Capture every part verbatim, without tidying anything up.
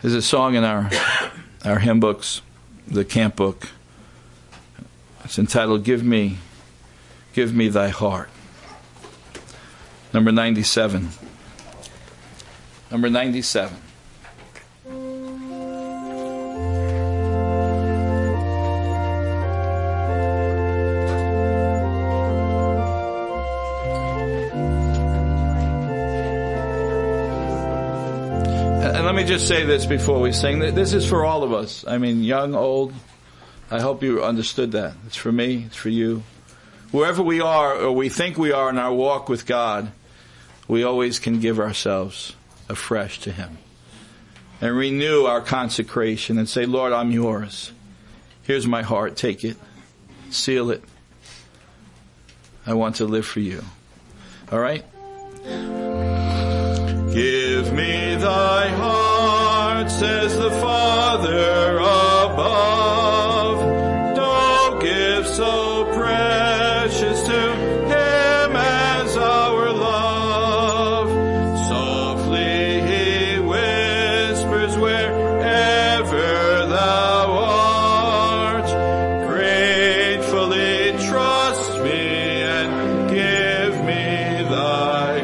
There's a song in our our hymn books, the camp book. It's entitled, Give Me, Give Me Thy Heart. Number ninety-seven. Number ninety-seven. And let me just say this before we sing. This is for all of us. I mean, young, old. I hope you understood that. It's for me. It's for you. Wherever we are or we think we are in our walk with God, we always can give ourselves afresh to Him and renew our consecration and say, Lord, I'm yours. Here's my heart. Take it. Seal it. I want to live for you. All right? Give me thy heart, says the Father above. No gift so precious to Him as our love. Softly He whispers wherever thou art. Gratefully trust me and give me thy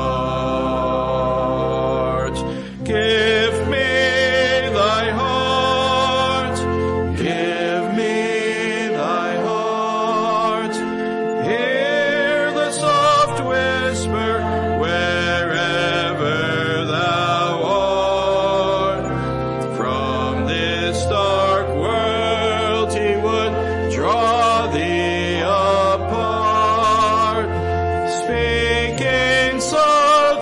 heart. Give me thy heart. Give me thy heart. Hear the soft whisper wherever thou art. From this dark world He would draw thee apart, speaking so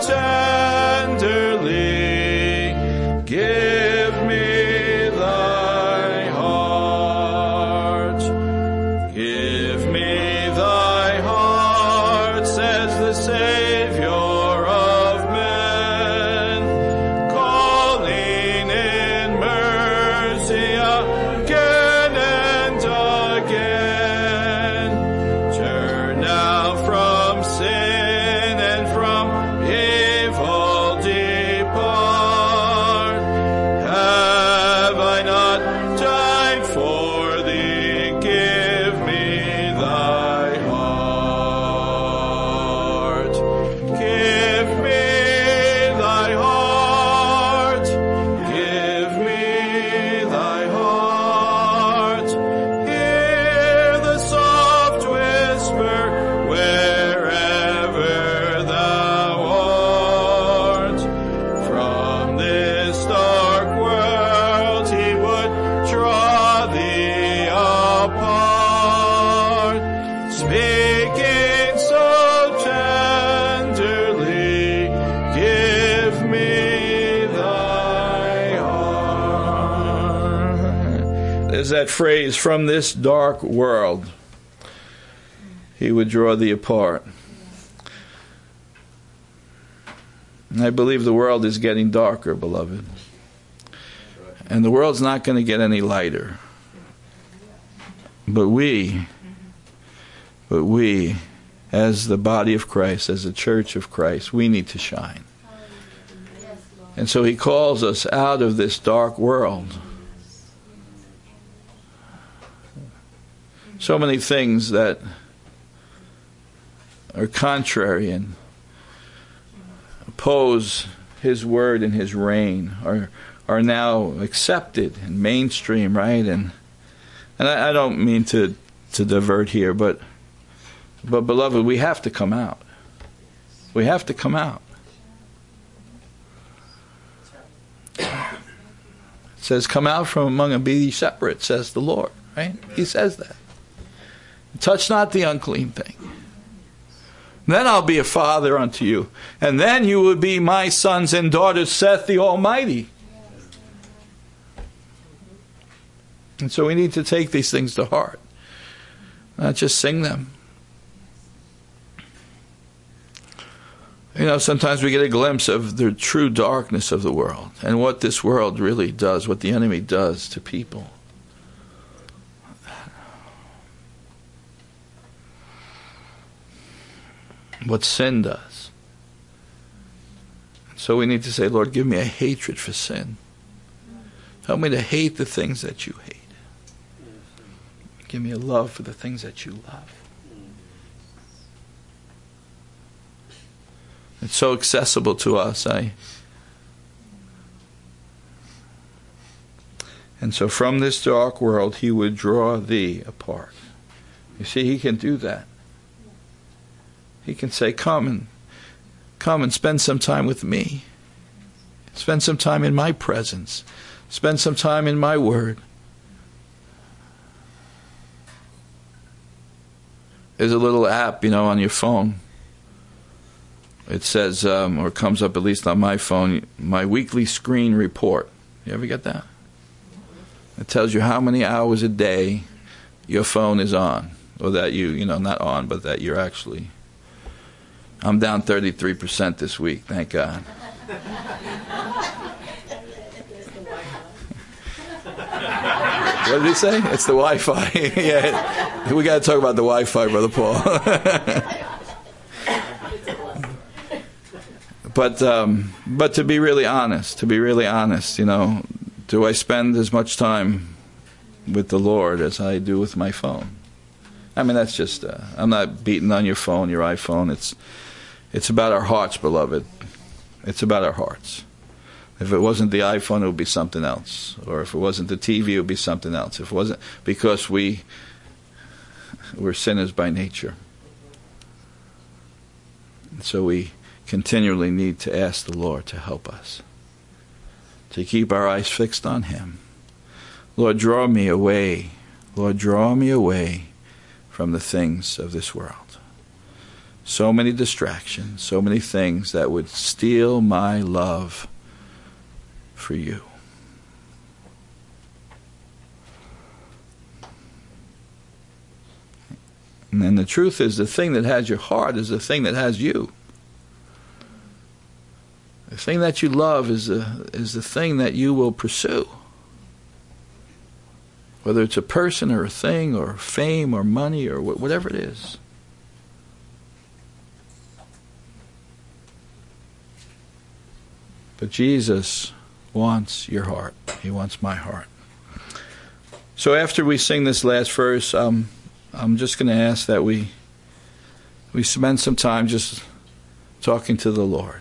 tenderly. Give me thy heart. Give me thy heart, says the Savior of men, calling in mercy again and again. Turn now from sin and from evil depart. Have I not died for thee? Give me thy heart. Give me thy heart. Give me thy heart. Hear the soft whisper wherever thou art. From this dark world He would draw thee apart, speaking so tenderly. Give me thy heart. There's that phrase, from this dark world He would draw thee apart. And I believe the world is getting darker, beloved. And the world's not going to get any lighter. But we, but we, as the body of Christ, as the church of Christ, we need to shine. And so He calls us out of this dark world. So many things that are contrary and oppose His word and His reign are are now accepted and mainstream, right? And and I, I don't mean to to divert here, but but beloved, we have to come out. We have to come out. It says, "Come out from among them, be ye separate," says the Lord, right? He says that. Touch not the unclean thing. Then I'll be a father unto you, and then you will be my sons and daughters, saith the Almighty. And so we need to take these things to heart, not just sing them. You know, sometimes we get a glimpse of the true darkness of the world and what this world really does, what the enemy does to people. What sin does. So we need to say, Lord, give me a hatred for sin. Help me to hate the things that you hate. Give me a love for the things that you love. It's so accessible to us. I And so from this dark world, he would draw thee apart. You see, he can do that. He can say, come and come and spend some time with me. Spend some time in my presence. Spend some time in my word. There's a little app, you know, on your phone. It says, um, or comes up at least on my phone, my weekly screen report. You ever get that? It tells you how many hours a day your phone is on. Or that you, you know, not on, but that you're actually... I'm down thirty-three percent this week, thank God. What did he say? It's the Wi-Fi. Yeah, we got to talk about the Wi-Fi, Brother Paul. But um, but to be really honest, to be really honest, you know, do I spend as much time with the Lord as I do with my phone? I mean, that's just, uh, I'm not beating on your phone, your iPhone. It's it's about our hearts, beloved. It's about our hearts. If it wasn't the iPhone, it would be something else. Or if it wasn't the T V, it would be something else. If it wasn't, because we, we're sinners by nature. And so we continually need to ask the Lord to help us, to keep our eyes fixed on him. Lord, draw me away. Lord, draw me away from the things of this world. So many distractions, so many things that would steal my love for you. And then the truth is, the thing that has your heart is the thing that has you. The thing that you love is the, is the thing that you will pursue. Whether it's a person or a thing or fame or money or wh- whatever it is. But Jesus wants your heart. He wants my heart. So after we sing this last verse, um, I'm just going to ask that we we spend some time just talking to the Lord.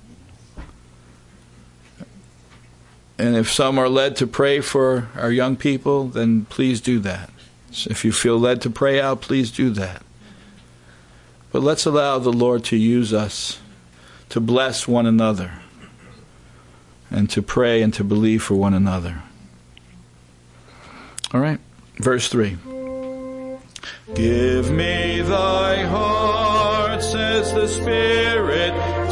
And if some are led to pray for our young people, then please do that. So if you feel led to pray out, please do that. But let's allow the Lord to use us to bless one another and to pray and to believe for one another. All right, verse three. Give me thy heart, says the Spirit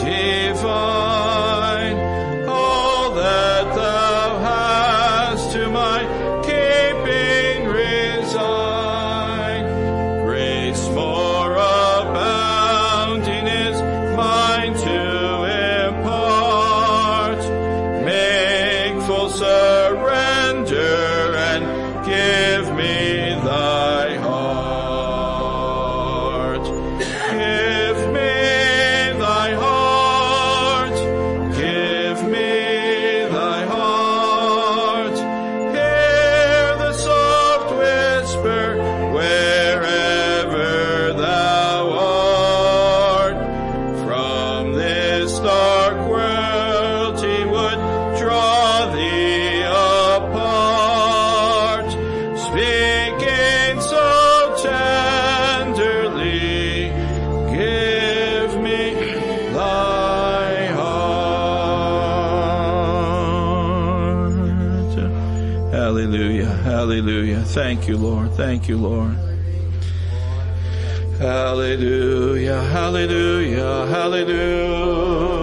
divine, all that thou hast to my keeping resign. Grace more abounding is mine to impart. Make full surrender and give me thy heart. Give me thy heart. Give me thy heart. Hear the soft whisper wherever thou art. From this dark world he would draw thee apart, speaking so tenderly, give me thy heart. Hallelujah, hallelujah. Thank you, Lord. Thank you, Lord. Hallelujah, hallelujah, hallelujah.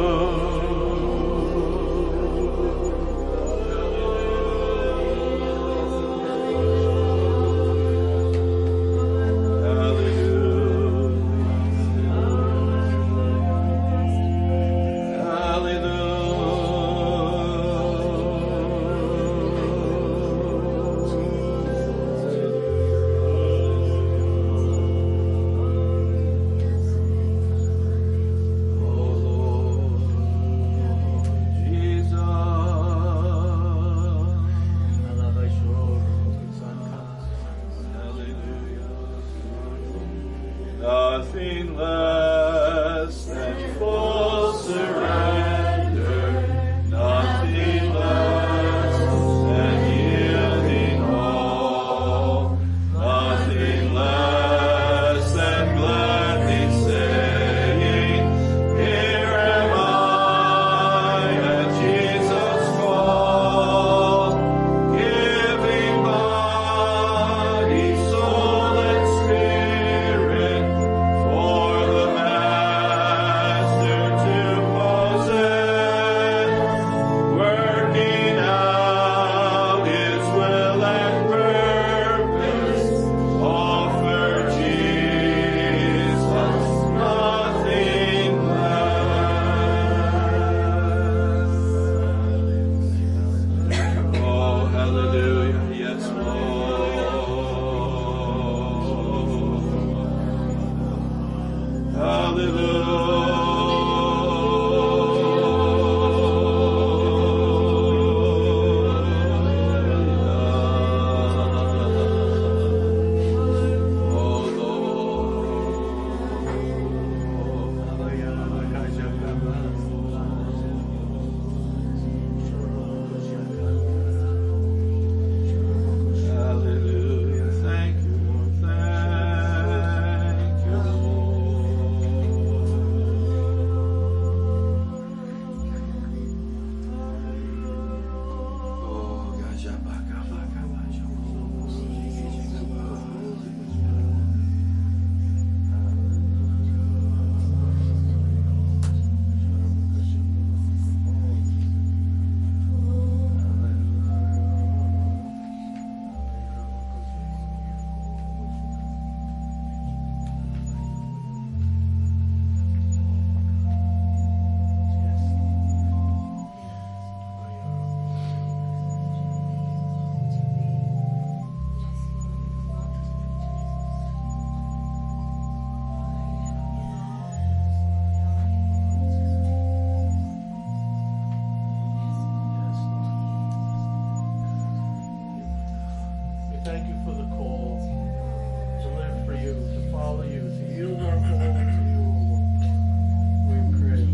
thank you for the call to live for you, to follow you, to yield our all to you, we pray,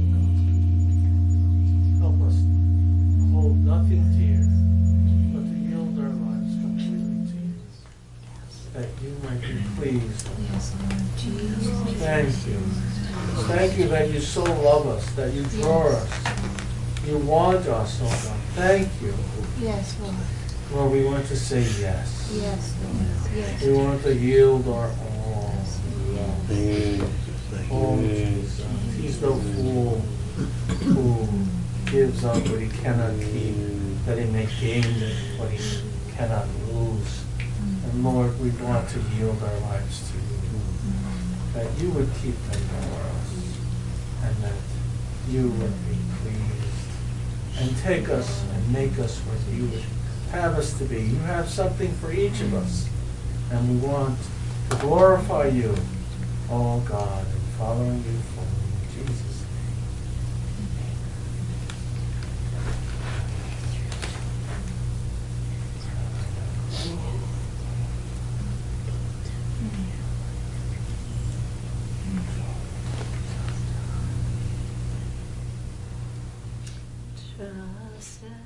God. Help us hold nothing to you, but to yield our lives completely to you, that you might be pleased. Yes, Lord Jesus. Thank you. Thank you that you so love us, that you draw us. You want us, oh God. Thank you. Yes, Lord. Lord, we want to say yes. Yes, Lord. Yes. We want to yield our all. Oh, Jesus. He's no fool who gives up what he cannot keep, that he may gain what he cannot lose. And Lord, we want to yield our lives to you, that you would keep them for us, and that you would be pleased, and take us and make us what you would have us to be. You have something for each of us, and we want to glorify you, oh God, and following you fully. In Jesus' Trust us.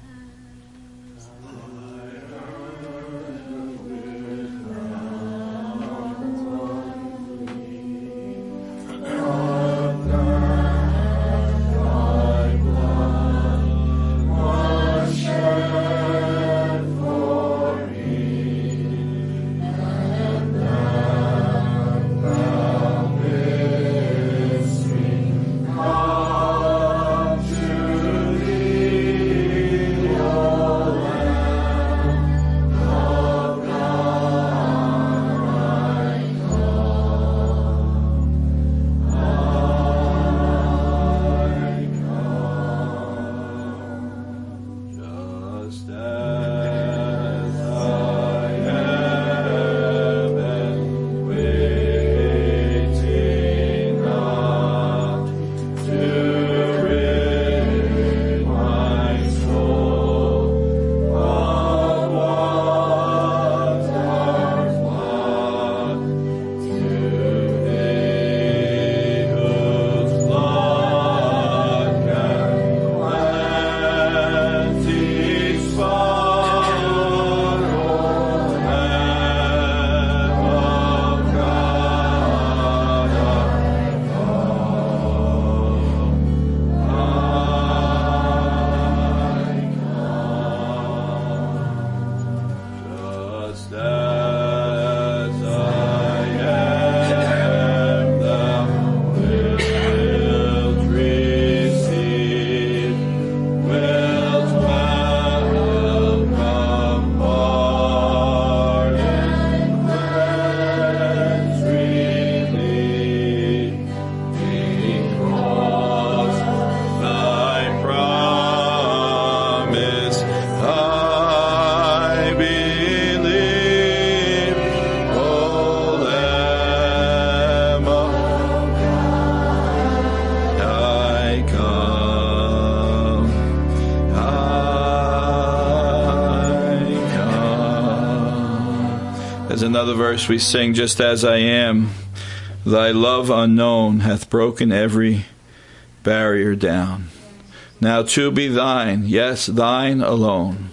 There's another verse we sing, just as I am, thy love unknown hath broken every barrier down. Now to be thine, yes, thine alone.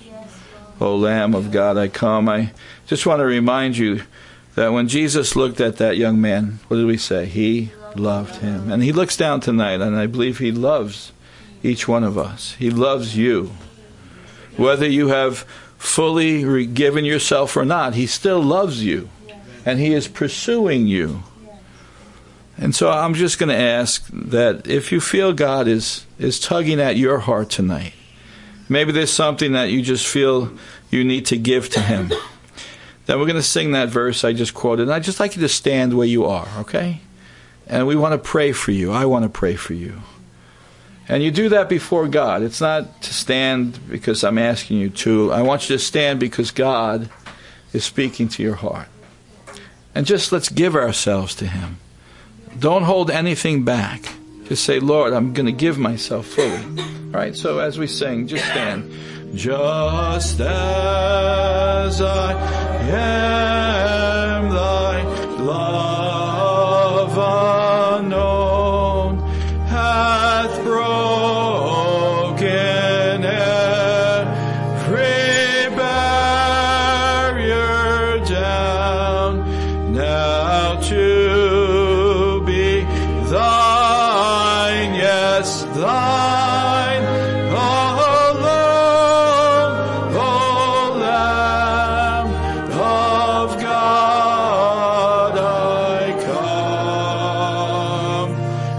O Lamb of God, I come. I just want to remind you that when Jesus looked at that young man, what did we say? He loved him. And he looks down tonight, and I believe he loves each one of us. He loves you. Whether you have fully given yourself or not, he still loves you. And he is pursuing you. And so I'm just going to ask that if you feel God is, is tugging at your heart tonight, maybe there's something that you just feel you need to give to him, then we're going to sing that verse I just quoted. And I'd just like you to stand where you are, okay? And we want to pray for you. I want to pray for you. And you do that before God. It's not to stand because I'm asking you to. I want you to stand because God is speaking to your heart. And just let's give ourselves to him. Don't hold anything back. Just say, Lord, I'm going to give myself fully. All right, so as we sing, just stand. Just as as I am, thy love unknown hath broken every barrier down. Now to be thine, yes, thine alone, O Lamb of God, I come,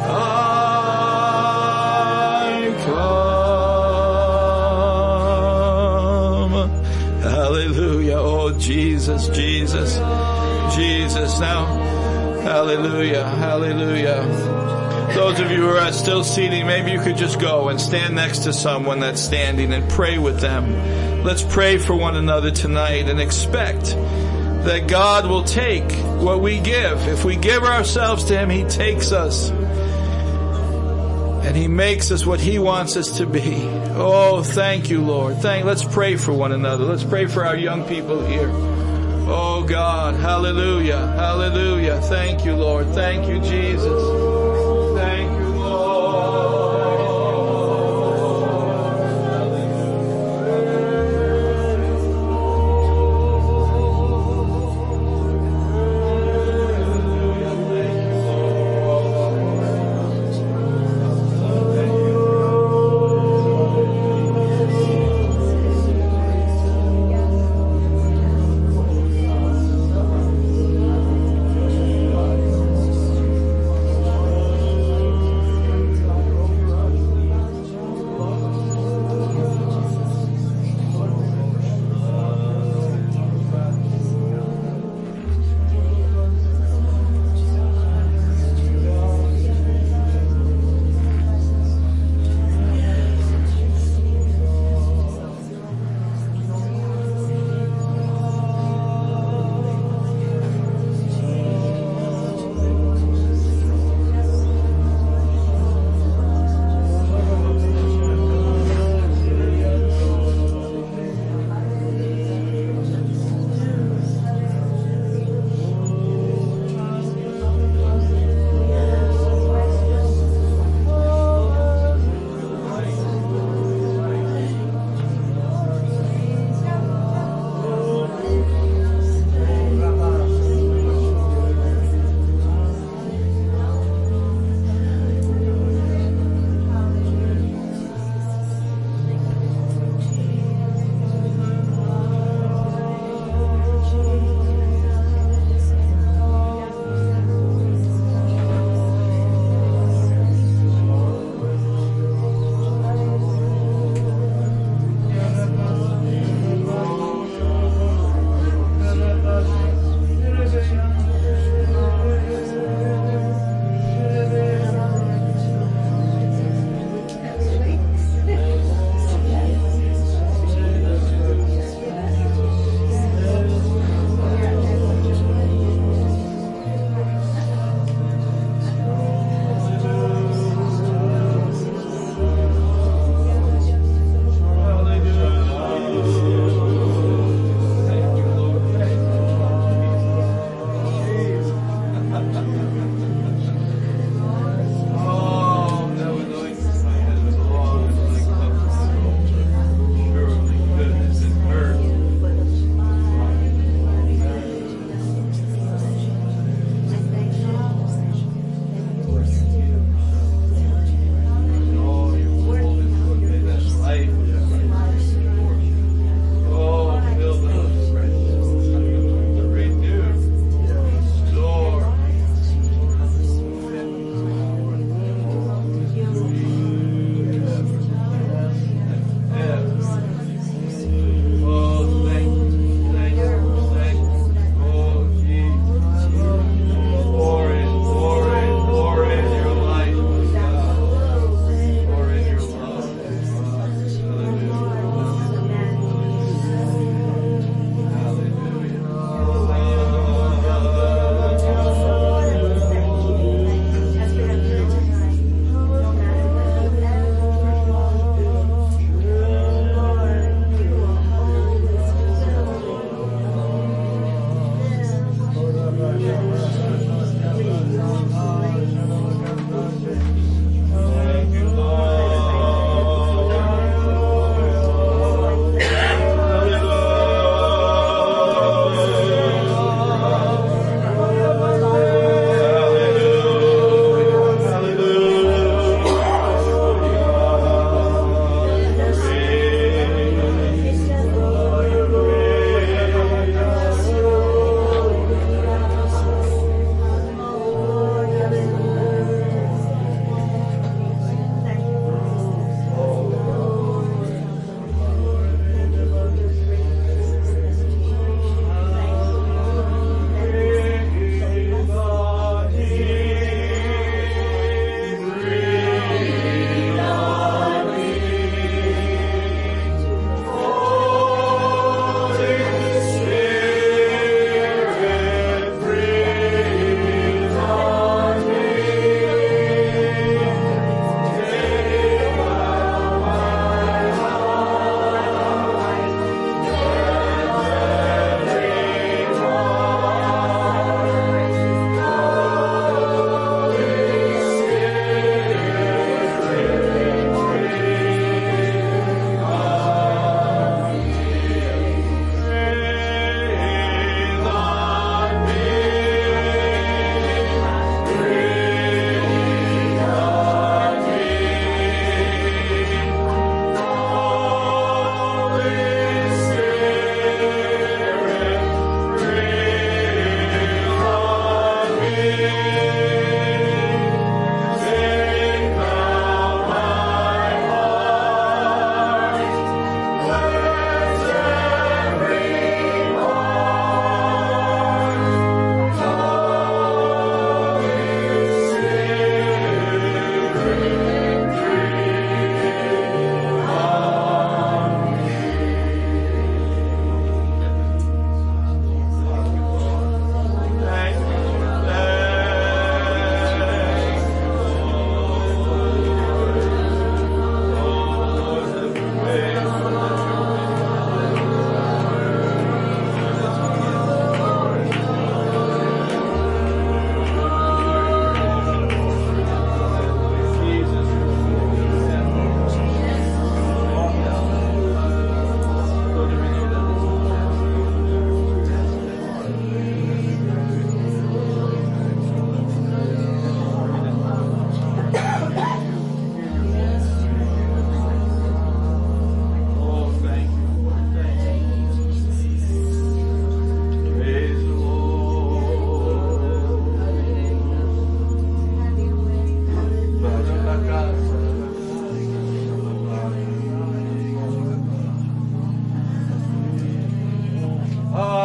I come. Hallelujah. Oh, Jesus, Jesus, Jesus. Now, hallelujah, hallelujah. Those of you who are still seating, maybe you could just go and stand next to someone that's standing and pray with them. Let's pray for one another tonight and expect that God will take what we give. If we give ourselves to Him, He takes us and He makes us what He wants us to be. Oh, thank you, Lord. Thank. Let's pray for one another. Let's pray for our young people here. Oh God, hallelujah, hallelujah. Thank you, Lord. Thank you, Jesus. Thank you,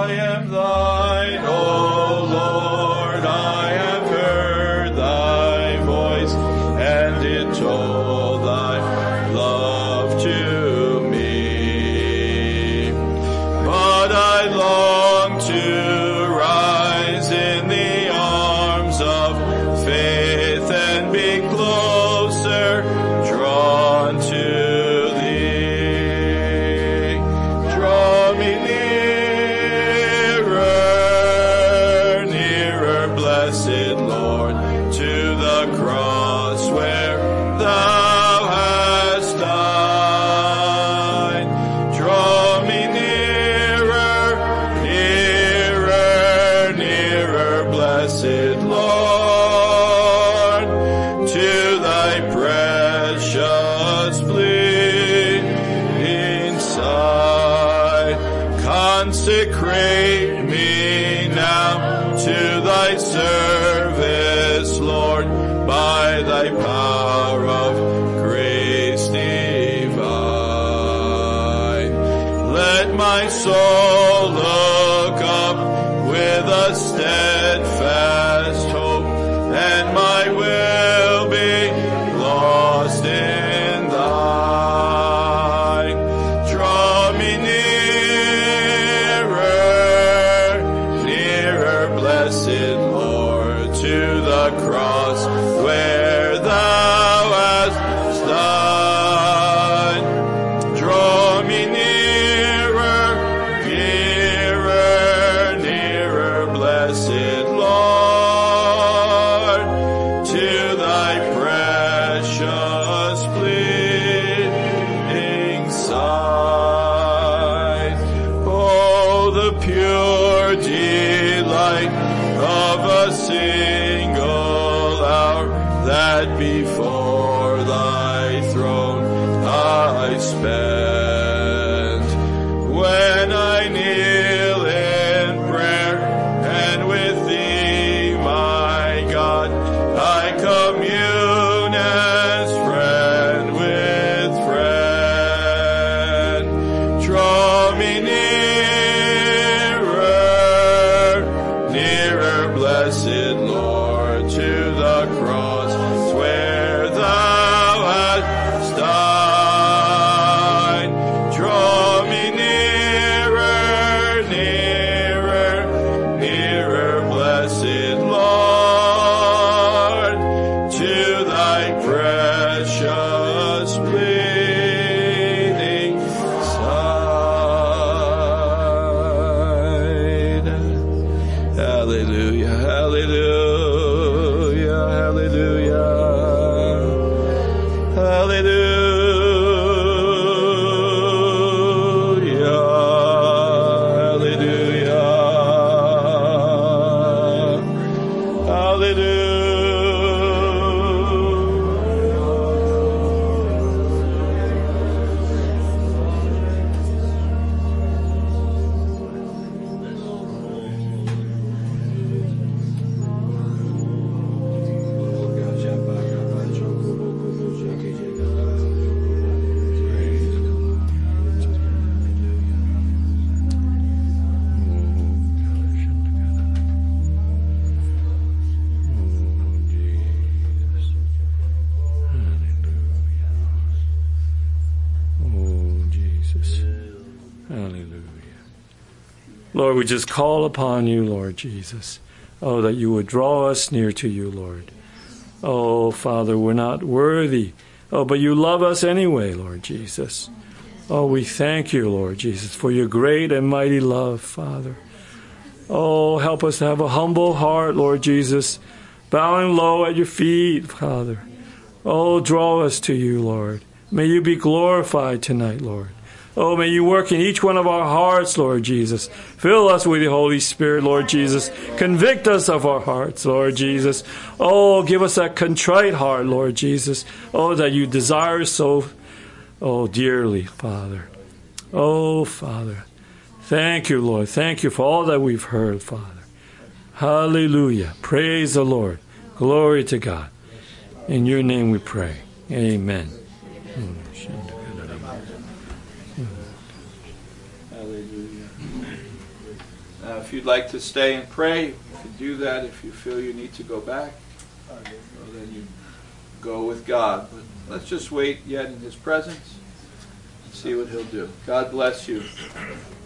I am thine, O Lord. I have heard thy voice, and it told thy love to me. But I long to rise in the arms of faith and be closer drawn to thee. Draw me nearer, nearer, blessed Lord, to the cross where thou hast died. Draw me nearer, nearer, nearer, blessed Lord, to thy precious bleeding side. Consecrate me now to thy service, Lord, by thy power of grace divine. Let my soul look up with a steadfast hope, and my will be lost in thine. Draw me nearer, nearer, blessed Lord, to the cross where thou hast died. Draw me nearer, nearer, nearer, blessed Lord, to thy precious bleeding side. Oh, the pure delight of a single hour that before thy throne I spent, when I kneel in prayer and with thee, my God, I commune as friend with friend. Draw me nearer, nearer, blessed Lord, to the cross where thou hast died. Draw me nearer, nearer, nearer, blessed Lord, to thy precious bleeding side. Hallelujah, hallelujah, hallelujah, hallelujah, hallelujah, hallelujah. Lord, we just call upon you, Lord Jesus. Oh, that you would draw us near to you, Lord. Oh, Father, we're not worthy. Oh, but you love us anyway, Lord Jesus. Oh, we thank you, Lord Jesus, for your great and mighty love, Father. Oh, help us to have a humble heart, Lord Jesus, bowing low at your feet, Father. Oh, draw us to you, Lord. May you be glorified tonight, Lord. Oh, may you work in each one of our hearts, Lord Jesus. Fill us with the Holy Spirit, Lord Jesus. Convict us of our hearts, Lord Jesus. Oh, give us that contrite heart, Lord Jesus. Oh, that you desire so, oh, dearly, Father. Oh, Father. Thank you, Lord. Thank you for all that we've heard, Father. Hallelujah. Praise the Lord. Glory to God. In your name we pray. Amen. Uh, if you'd like to stay and pray, you can do that. If you feel you need to go back, well, then you go with God. But let's just wait yet in His presence and see what He'll do. God bless you.